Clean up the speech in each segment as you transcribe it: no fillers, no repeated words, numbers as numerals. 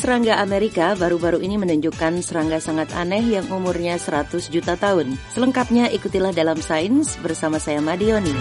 serangga Amerika baru-baru ini menunjukkan serangga sangat aneh yang umurnya 100 juta tahun. Selengkapnya ikutilah dalam Sains bersama saya Madioni.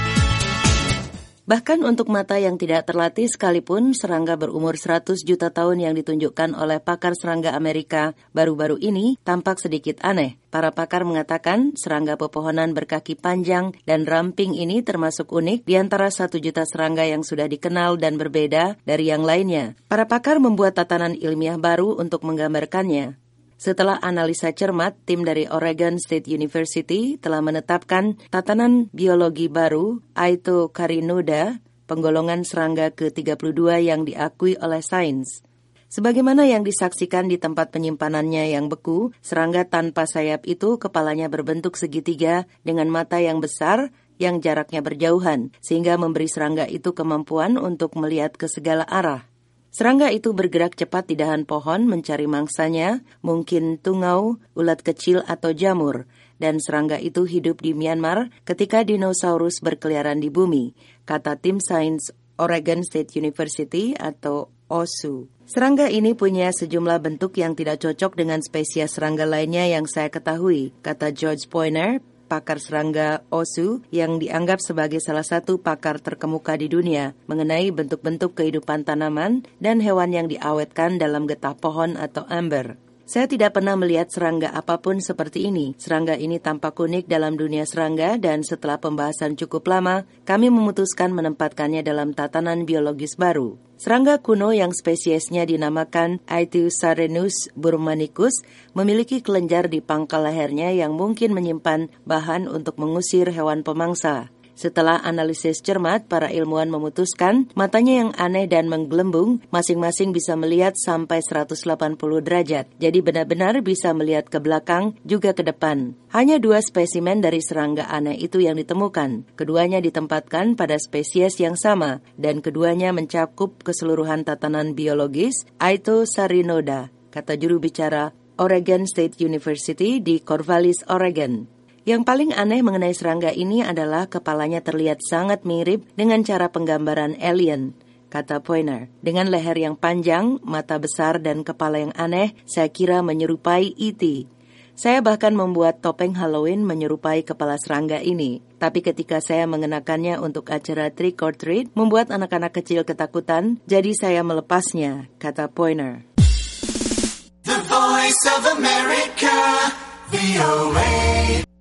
Bahkan untuk mata yang tidak terlatih sekalipun, serangga berumur 100 juta tahun yang ditunjukkan oleh pakar serangga Amerika baru-baru ini tampak sedikit aneh. Para pakar mengatakan serangga pepohonan berkaki panjang dan ramping ini termasuk unik di antara 1 juta serangga yang sudah dikenal dan berbeda dari yang lainnya. Para pakar membuat tatanan ilmiah baru untuk menggambarkannya. Setelah analisa cermat, tim dari Oregon State University telah menetapkan tatanan biologi baru Aitocarinoda, penggolongan serangga ke-32 yang diakui oleh sains. Sebagaimana yang disaksikan di tempat penyimpanannya yang beku, serangga tanpa sayap itu kepalanya berbentuk segitiga dengan mata yang besar yang jaraknya berjauhan, sehingga memberi serangga itu kemampuan untuk melihat ke segala arah. Serangga itu bergerak cepat di dahan pohon mencari mangsanya, mungkin tungau, ulat kecil atau jamur, dan serangga itu hidup di Myanmar ketika dinosaurus berkeliaran di bumi, kata tim sains Oregon State University atau OSU. Serangga ini punya sejumlah bentuk yang tidak cocok dengan spesies serangga lainnya yang saya ketahui, kata George Poiner, pakar serangga OSU yang dianggap sebagai salah satu pakar terkemuka di dunia mengenai bentuk-bentuk kehidupan tanaman dan hewan yang diawetkan dalam getah pohon atau amber. Saya tidak pernah melihat serangga apapun seperti ini. Serangga ini tampak unik dalam dunia serangga dan setelah pembahasan cukup lama, kami memutuskan menempatkannya dalam tatanan biologis baru. Serangga kuno yang spesiesnya dinamakan Aitosarenus burmanicus memiliki kelenjar di pangkal lehernya yang mungkin menyimpan bahan untuk mengusir hewan pemangsa. Setelah analisis cermat, para ilmuwan memutuskan matanya yang aneh dan menggelembung masing-masing bisa melihat sampai 180 derajat. Jadi benar-benar bisa melihat ke belakang juga ke depan. Hanya 2 spesimen dari serangga aneh itu yang ditemukan. Keduanya ditempatkan pada spesies yang sama dan keduanya mencakup keseluruhan tatanan biologis Aitocarinoda, kata juru bicara Oregon State University di Corvallis, Oregon. Yang paling aneh mengenai serangga ini adalah kepalanya terlihat sangat mirip dengan cara penggambaran alien, kata Poiner. Dengan leher yang panjang, mata besar, dan kepala yang aneh, saya kira menyerupai E.T. Saya bahkan membuat topeng Halloween menyerupai kepala serangga ini. Tapi ketika saya mengenakannya untuk acara Trick or Treat, membuat anak-anak kecil ketakutan, jadi saya melepasnya, kata Poiner. The Voice of America, VOA.